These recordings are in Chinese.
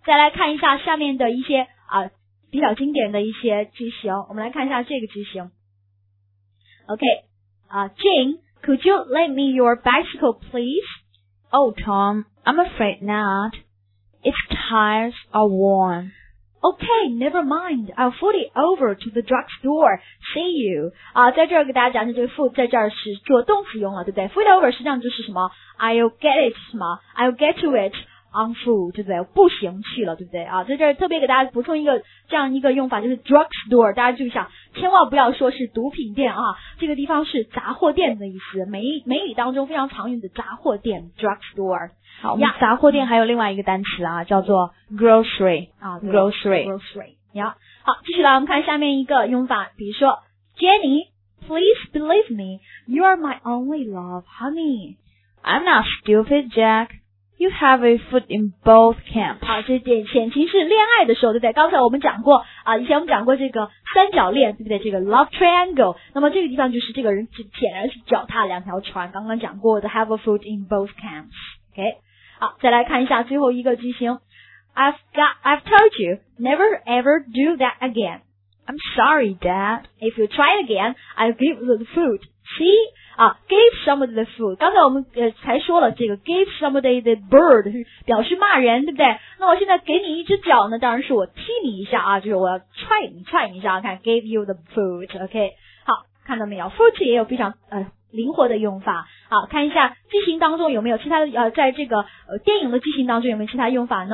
再来看一下下面的一些比较经典的一些句型，我们来看一下这个句型。Jane, could you lend me your bicycle, please? Oh, Tom, I'm afraid not. Its tires are worn. Okay, never mind. I'll foot it over to the drugstore. See you. 在这儿给大家讲的这个 foot 在这儿是做动词用了，对不对？ foot over 实际上就是什么 ？I'll get it 什么 ？I'll get to it on foot， 对不对？步行去了，对不对？在这儿特别给大家补充一个这样一个用法，就是 drugstore。大家注意一下，千万不要说是毒品店这个地方是杂货店的意思，美语当中非常常用的杂货店 drugstore。 好，我们杂货店还有另外一个单词叫做 grocery grocery。 好，继续来我们看下面一个用法，比如说 Jenny, please believe me, you are my only love, honey. I'm not stupid, Jack. You have a foot in both camps. 好，这点前提是恋爱的时候，对不对？刚才我们讲过以前我们讲过这个三角恋，对不对？这个 love triangle。那么这个地方就是这个人显然是脚踏两条船，刚刚讲过的 have a foot in both camps。OK， 好，再来看一下最后一个句型。I've told you, never ever do that again. I'm sorry, Dad. If you try it again, I'll give you the food. See?give somebody the food. 刚才我们才说了这个 give somebody the bird 是表示骂人，对不对？那我现在给你一只脚呢，当然是我踢你一下就是我要踹你一下，看 give you the food。OK， 好，看到没有 ？foot 也有非常灵活的用法。好，看一下句型当中有没有其他的在这个电影的句型当中有没有其他用法呢？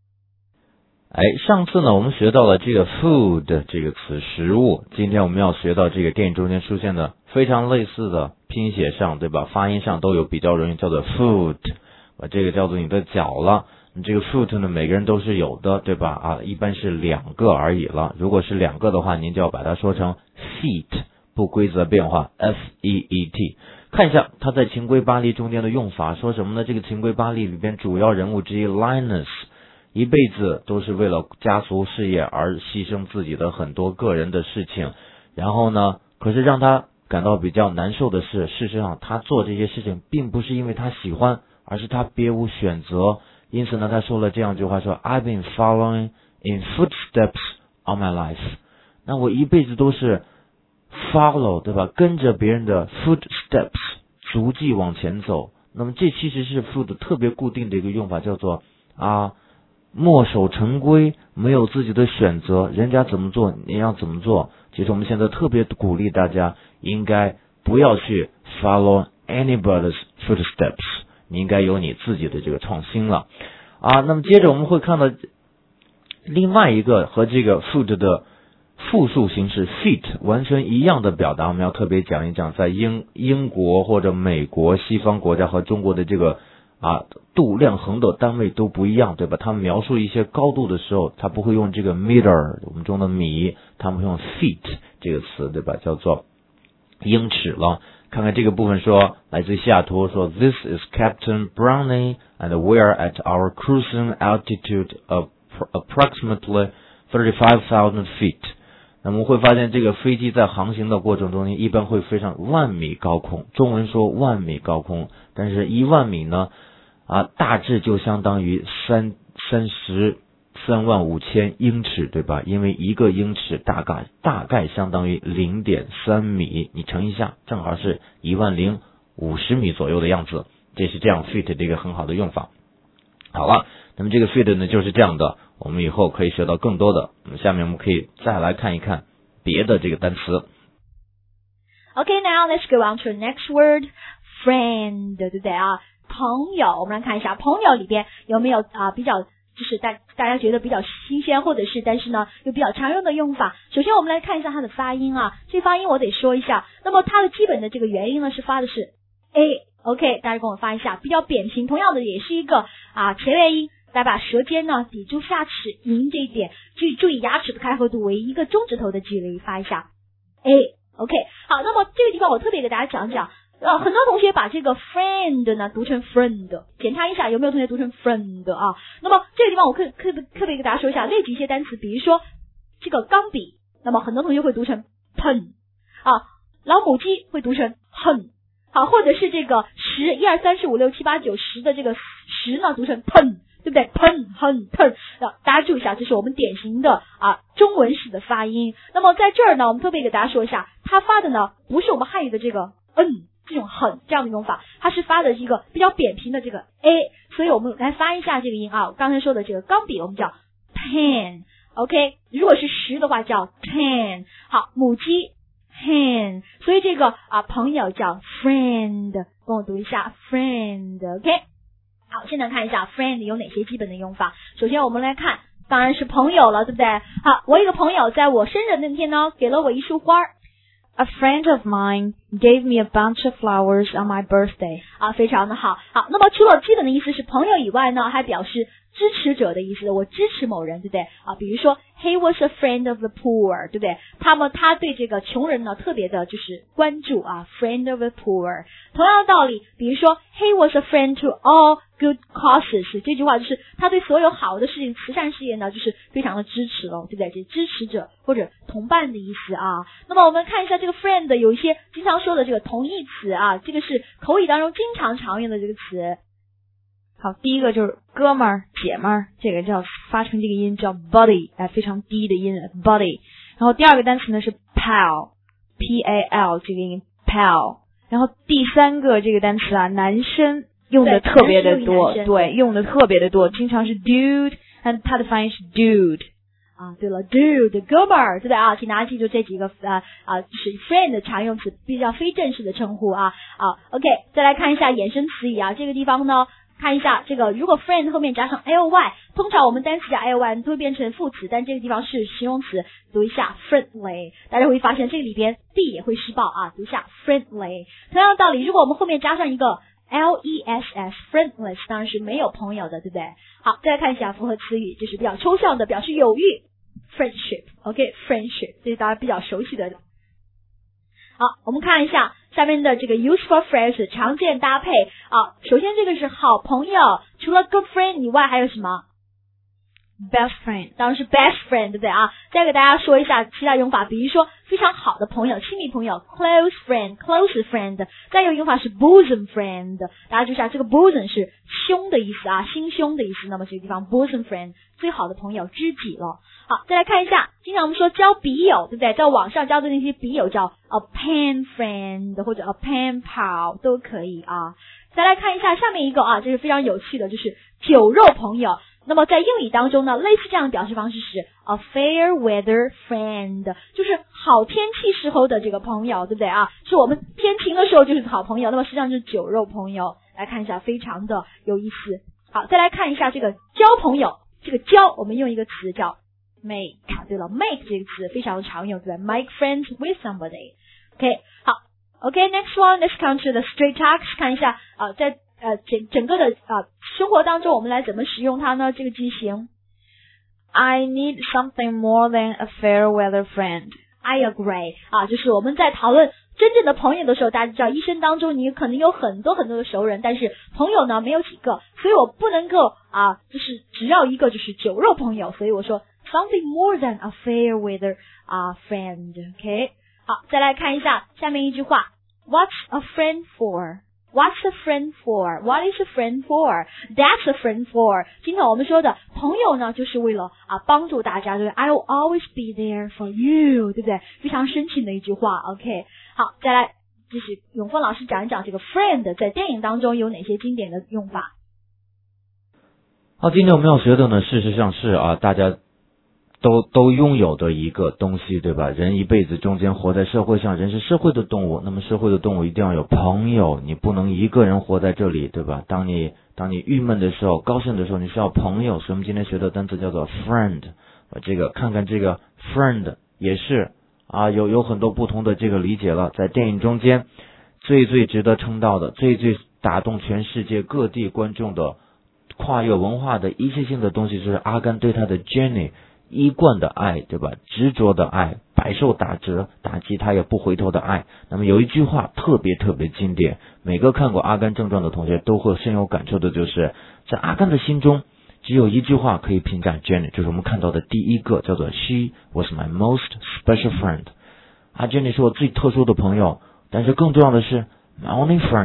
上次呢我们学到了这个 food 这个词食物，今天我们要学到这个电影中间出现的非常类似的拼写上，对吧？发音上都有比较容易叫做 foot， 把这个叫做你的脚了。这个 foot 呢每个人都是有的，对吧？一般是2个而已了。如果是2个的话，您就要把它说成 feet， 不规则变化 feet。看一下他在情归巴黎中间的用法，说什么呢？这个情归巴黎里边主要人物之一 Linus一辈子都是为了家族事业而牺牲自己的很多个人的事情，然后呢，可是让他感到比较难受的是，事实上他做这些事情并不是因为他喜欢，而是他别无选择。因此呢，他说了这样一句话，说 I've been following in footsteps all my life。 那我一辈子都是 follow， 对吧？跟着别人的 footsteps 足迹往前走。那么这其实是 foot 特别固定的一个用法，叫做墨守成规，没有自己的选择，人家怎么做你要怎么做。其实我们现在特别鼓励大家应该不要去 follow anybody's footsteps， 你应该有你自己的这个创新了那么接着我们会看到另外一个和这个 foot 的复数形式 feet 完全一样的表达，我们要特别讲一讲在英国或者美国西方国家和中国的这个度量衡的单位都不一样，对吧？他们描述一些高度的时候，他不会用这个 meter 我们中的米，他们会用 feet 这个词，对吧？叫做英尺了。看看这个部分说，来自西雅图说 This is Captain Brownie and we are at our cruising altitude of approximately 35,000 feet。 那么我们会发现这个飞机在航行的过程中一般会飞上10000米高空，中文说10000米高空，但是10000米呢大致就相当于335000英尺，对吧？因为一个英尺大概相当于 0.3米，你乘一下正好是10050米左右的样子。这是这样 feet 的一个很好的用法。好了，那么这个 feet 呢就是这样的，我们以后可以学到更多的。下面我们可以再来看一看别的这个单词。 Okay, now let's go on to the next word, friend， 对不对朋友，我们来看一下朋友里边有没有比较就是大家觉得比较新鲜，或者是但是呢又比较常用的用法。首先我们来看一下它的发音这发音我得说一下。那么它的基本的这个元音呢是发的是 A，OK， 大家跟我发一下，比较扁平，同样的也是一个前元音，来把舌尖呢抵住下齿龈这一点，注意牙齿的开合度为一个中指头的距离，发一下 A，OK。好，那么这个地方我特别给大家讲讲。很多同学把这个 friend 呢读成 friend， 检查一下有没有同学读成 friend 那么这个地方我特别给大家说一下，列举一些单词，比如说这个钢笔，那么很多同学会读成 pen 老母鸡会读成 hen 或者是这个10 1 2 3 4 5 6 7 8 9 10的这个10呢读成 pen 对不对？喷很疼，大家注意一下，这是我们典型的中文式的发音。那么在这儿呢，我们特别给大家说一下，它发的呢不是我们汉语的这个这种很这样的用法，它是发的一个比较扁平的这个 a， 所以我们来发一下这个音啊。我刚才说的这个钢笔我们叫 pen，OK， 如果是10的话叫 ten， 好，母鸡 hen， 所以这个朋友叫 friend， 跟我读一下 friend，OK。好，现在看一下 friend 有哪些基本的用法。首先我们来看，当然是朋友了，对不对？好，我一个朋友在我生日那天呢，给了我一束花。 A friend of mine gave me a bunch of flowers on my birthday. 非常的好。好，那么除了基本的意思是朋友以外呢，还表示支持者的意思，我支持某人，对不对？比如说 he was a friend of the poor， 对不对？他对这个穷人呢特别的就是关注friend of the poor。同样的道理，比如说 he was a friend to all good causes， 这句话就是他对所有好的事情、慈善事业呢就是非常的支持了，对不对？这支持者或者同伴的意思那么我们看一下这个 friend 有一些经常说的这个同义词这个是口语当中经常用的这个词。 好，第一个就是哥们儿、姐们儿，这个叫发成这个音叫 buddy， 非常低的音 buddy。然后第二个单词呢是 pal， P-A-L 这个音 pal。然后第三个这个单词男生用的特别的多，对，用的特别的多，经常是 dude， 它的发音是 dude。 对了 dude 哥们儿，对不对请大家记住这几个就是 friend 的常用词，比较非正式的称呼OK， 再来看一下衍生词语这个地方呢，看一下这个，如果 friend 后面加上 ly， 通常我们单词加 ly 都会变成副词，但这个地方是形容词，读一下 friendly， 大家会发现这个里边 d 也会失爆读一下 friendly。同样的道理，如果我们后面加上一个 less friendless， 当然是没有朋友的，对不对？好，再来看一下复合词语，就是比较抽象的表示友谊 friendship， OK friendship， 这是大家比较熟悉的。好，我们看一下下面的这个 useful phrase 常见搭配首先这个是好朋友，除了 good friend 以外还有什么 best friend， 当然是 best friend， 对不对再给大家说一下其他用法，比如说非常好的朋友、亲密朋友 close friend， 再有用法是 bosom friend， 大家注意一下这个 bosom 是胸的意思心胸的意思，那么这个地方 bosom friend 最好的朋友，知己了。好，再来看一下，经常我们说交笔友，对不对？在网上交的那些笔友叫 a pen friend 或者 a pen pal 都可以再来看一下下面一个这是非常有趣的，就是酒肉朋友。那么在英语当中呢，类似这样的表示方式是 a fair weather friend， 就是好天气时候的这个朋友，对不对是我们天晴的时候就是好朋友，那么实际上就是酒肉朋友。来看一下，非常的有意思。好，再来看一下这个交朋友，这个交我们用一个词叫make， 对了 make 这个词非常的常用，对吧 make friends with somebody。 OK， 好 OK，next one，let's come to the straight talks， 看一下在整个的生活当中我们来怎么使用它呢？这个句型 I need something more than a fair weather friend。 I agree 就是我们在讨论真正的朋友的时候，大家知道一生当中你可能有很多的熟人，但是朋友呢没有几个，所以我不能够就是只要一个就是酒肉朋友，所以我说 something more than a fair weather friend。 OK， 好，再来看一下下面一句话 What's a friend for？What's a friend for? What is a friend for? That's a friend for. 今天我们说的朋友呢，就是为了帮助大家，对不对 ？I'll always be there for you， 对不对？非常深情的一句话。OK， 好，再来就是永峰老师讲一讲这个 friend 在电影当中有哪些经典的用法。 好，今天我们要学的呢，事实上是大家都拥有的一个东西，对吧？人一辈子中间活在社会上，人是社会的动物，那么社会的动物一定要有朋友，你不能一个人活在这里，对吧？当你郁闷的时候，高兴的时候，你需要朋友，所以我们今天学的单词叫做 friend。这个看看这个 friend 也是有很多不同的这个理解了。在电影中间最值得称道的，最打动全世界各地观众的跨越文化的一切性的东西，就是阿甘对他的 Jenny一贯的爱，对吧？执着的爱，百受打击他也不回头的爱。那么有一句话特别经典，每个看过《阿甘正传》的同学都会深有感受的，就是在阿甘的心中只有一句话可以评价 Jenny， 就是我们看到的第一个，叫做 She was my most special friend。Jenny 是我最特殊的朋友，但是更重要的是 my only friend，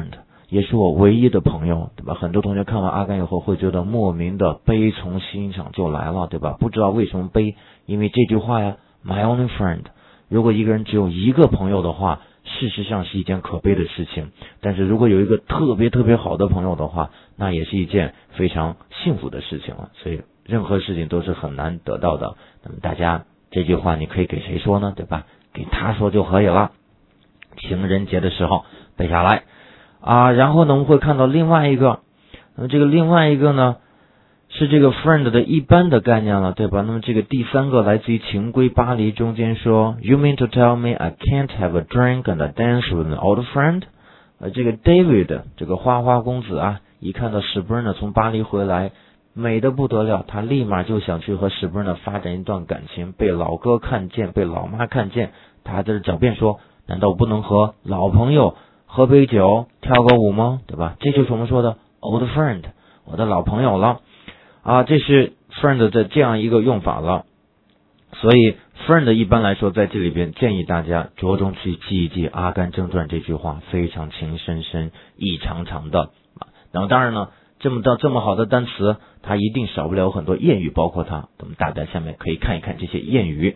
也是我唯一的朋友，对吧？很多同学看完阿甘以后会觉得莫名的悲从心上就来了，对吧？不知道为什么悲，因为这句话呀 ，My only friend。如果一个人只有一个朋友的话，事实上是一件可悲的事情，但是如果有一个特别特别好的朋友的话，那也是一件非常幸福的事情了。所以任何事情都是很难得到的。那么大家这句话你可以给谁说呢？对吧？给他说就可以了。情人节的时候背下来啊。然后呢，我们会看到另外一个，那么这个另外一个呢是这个 friend 的一般的概念了，对吧？那么这个第三个来自于情归巴黎中间说 You mean to tell me I can't have a drink and a dance with an old friend？ 这个 David 这个花花公子啊，一看到史布伦从巴黎回来，美得不得了，他立马就想去和史布伦发展一段感情。被老哥看见，被老妈看见，他还在这狡辩说，难道我不能和老朋友喝杯酒跳个舞吗？对吧？这就是我们说的 old friend， 我的老朋友了啊。这是 friend 的这样一个用法了。所以 friend 一般来说在这里边建议大家着重去记一记《阿甘正传》这句话，非常情深深意长长的。然后当然呢，这么好的单词，它一定少不了很多谚语，包括它。我们大家下面可以看一看这些谚语。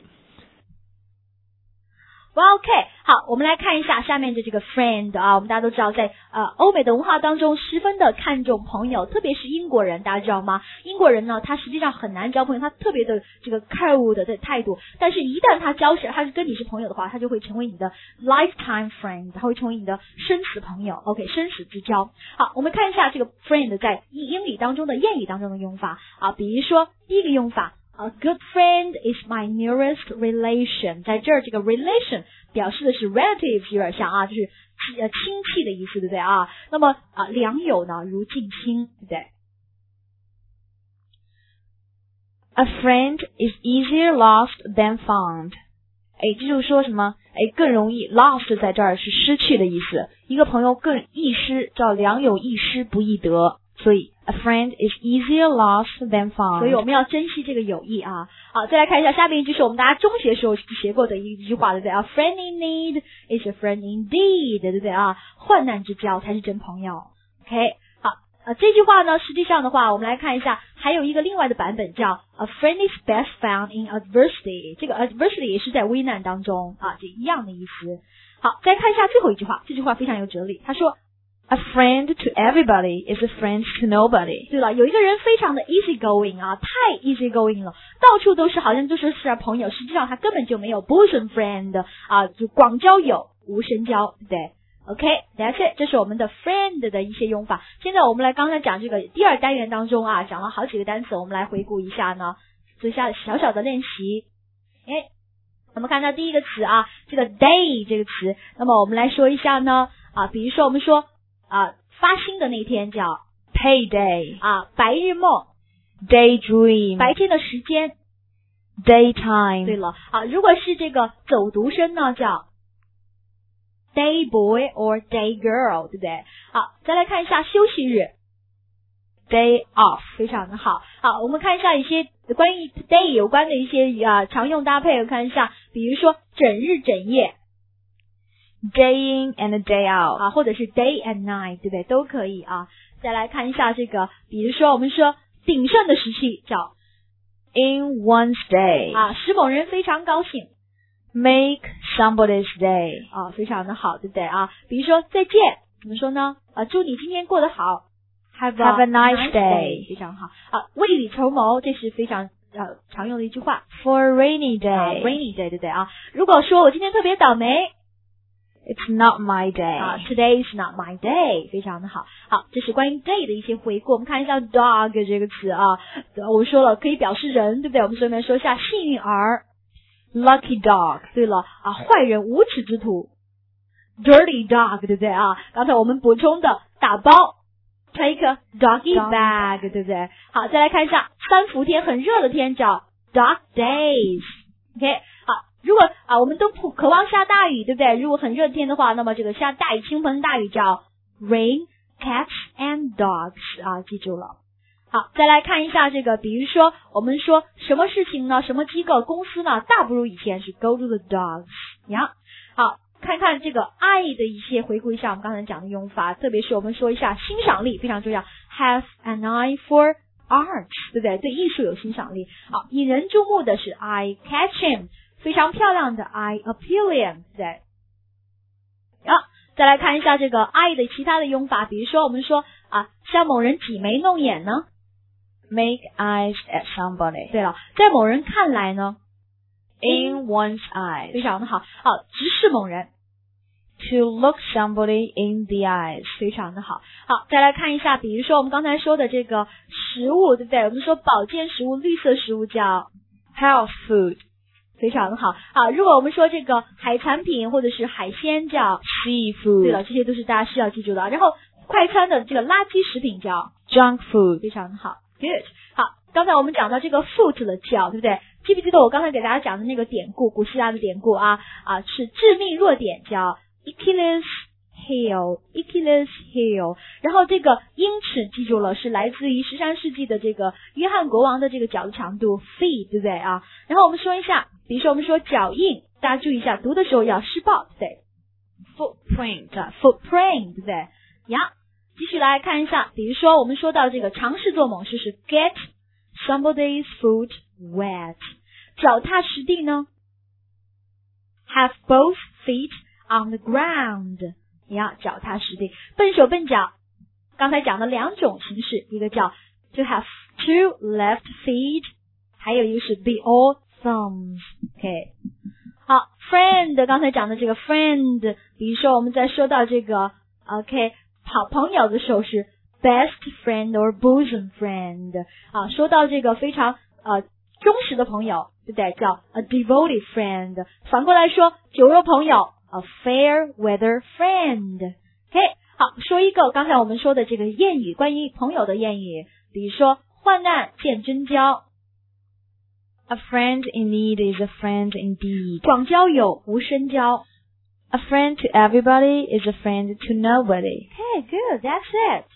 OK， 好，我们来看一下下面的这个 friend 啊，我们大家都知道在欧美的文化当中十分的看重朋友，特别是英国人，大家知道吗？英国人呢，他实际上很难交朋友，他特别的这个 cold 的态度，但是一旦他是跟你是朋友的话，他就会成为你的 lifetime friend， 他会成为你的生死朋友 ，OK， 生死之交。好，我们看一下这个 friend 在英语当中的谚语当中的用法啊，比如说第一个用法。A good friend is my nearest relation， 在这儿这个 relation 表示的是 relative， 有点像啊，就是亲戚的意思，对不对啊？那么良友呢如近亲，对不对？ A friend is easier lost than found。这就是说什么？更容易 lost 在这儿是失去的意思，一个朋友更易失，叫良友易失不易得。所以 a friend is easier lost than found， 所以我们要珍惜这个友谊啊。好，再来看一下下面一句是我们大家中学时候学过的一句话，对不对啊？ friend in need is a friend indeed， 对不对啊？患难之交才是真朋友。 OK， 好，这句话呢实际上的话我们来看一下，还有一个另外的版本叫 a friend is best found in adversity， 这个 adversity 也是在危难当中啊，这一样的意思。好，再看一下最后一句话，这句话非常有哲理，他说 A friend to everybody is a friend to nobody。 对了，有一个人非常的 easy going 啊，太 easy going 了，到处都是好像就是朋友，实际上他根本就没有 bosom friend 啊，就广交友无深交，对不对？OK， that's it， 这是我们的 friend 的一些用法。现在我们来刚才讲这个第二单元当中啊，讲了好几个单词，我们来回顾一下呢，做一下小小的练习。我们看到第一个词啊，这个 day 这个词，那么我们来说一下呢啊，比如说我们说发薪的那天叫 payday 啊，白日梦 daydream， 白天的时间 daytime。 对了啊，如果是这个走读生呢叫 day boy or day girl， 对不对？好，再来看一下休息日 day off， 非常的好。好，我们看一下一些关于 day 有关的一些常用搭配，我看一下，比如说整日整夜 day in and day out 啊，或者是 day and night， 对不对？都可以啊。再来看一下这个，比如说我们说鼎盛的时期叫 in one's day 啊，使某人非常高兴 make somebody's day 啊，非常的好，对不对啊？比如说再见，怎么说呢？祝你今天过得好 have a nice day， 非常好啊。未雨绸缪，这是非常常用的一句话 for a rainy day rainy day， 对不对啊？如果说我今天特别倒霉 It's not my day today is not my day， 非常的好。好，这是关于 day 的一些回顾。我们看一下 dog 这个词啊，我们说了可以表示人，对不对？我们顺便说一下幸运儿 lucky dog。 对了啊，坏人无耻之徒 dirty dog， 对不对啊？刚才我们补充的打包 take a doggy bag， 对不对？好，再来看一下三伏天很热的天叫 dog days。 OK， 好，如果我们都渴望下大雨，对不对？如果很热天的话，那么这个下大雨倾盆大雨叫 rain cats and dogs 啊，记住了。好，再来看一下这个，比如说我们说什么事情呢？什么机构公司呢？大不如以前是 go to the dogs 呀。好， 看看这个爱的一些，回顾一下我们刚才讲的用法，特别是我们说一下欣赏力非常重要 ，have an eye for art， 对不对？对艺术有欣赏力。好，引人注目的是 eye catching， 非常漂亮的 eye appealing， 对不对？好，再来看一下这个 eye 的其他的用法，比如说我们说向某人挤眉弄眼呢 make eyes at somebody。 对了，在某人看来呢 in one's eyes。 非常的好，直视某人 to look somebody in the eyes。 非常的好。好，再来看一下，比如说我们刚才说的这个食物，对不对？我们说保健食物、绿色食物叫 health food。 非常的好。好，如果我们说这个海产品或者是海鲜叫 seafood。 对了，这些都是大家需要记住的。然后快餐的这个垃圾食品叫 junk food。 非常的好 ，good。好，刚才我们讲到这个 foot 的叫，对不对？记不记得我刚才给大家讲的那个典故，古希腊的典故是致命弱点叫 Achilles heel。然后这个英尺记住了，是来自于13世纪的这个约翰国王的这个脚的长度 feet， 对不对啊？然后我们说一下，比如说我们说脚印，大家注意一下，读的时候要施暴，对不对 ？footprint， 对不对？呀，继续来看一下，比如说我们说到这个尝试做某事是 get somebody's foot wet， 脚踏实地呢 have both feet on the ground， 呀，脚踏实地。笨手笨脚，刚才讲的两种形式，一个叫 to have two left feet， 还有一个是 be all thumbs。OK， 好 ，friend 刚才讲的这个 friend， 比如说我们在说到这个 OK 好朋友的时候是 best friend or bosom friend。说到这个非常忠实的朋友，对不对？叫 a devoted friend。反过来说，酒肉朋友 a fair weather friend。OK， 好，说一个刚才我们说的这个谚语，关于朋友的谚语，比如说患难见真交 ，a friend in need is a friend indeed。 广交友，无深交。 A friend to everybody is a friend to nobody. Okay, good. That's it.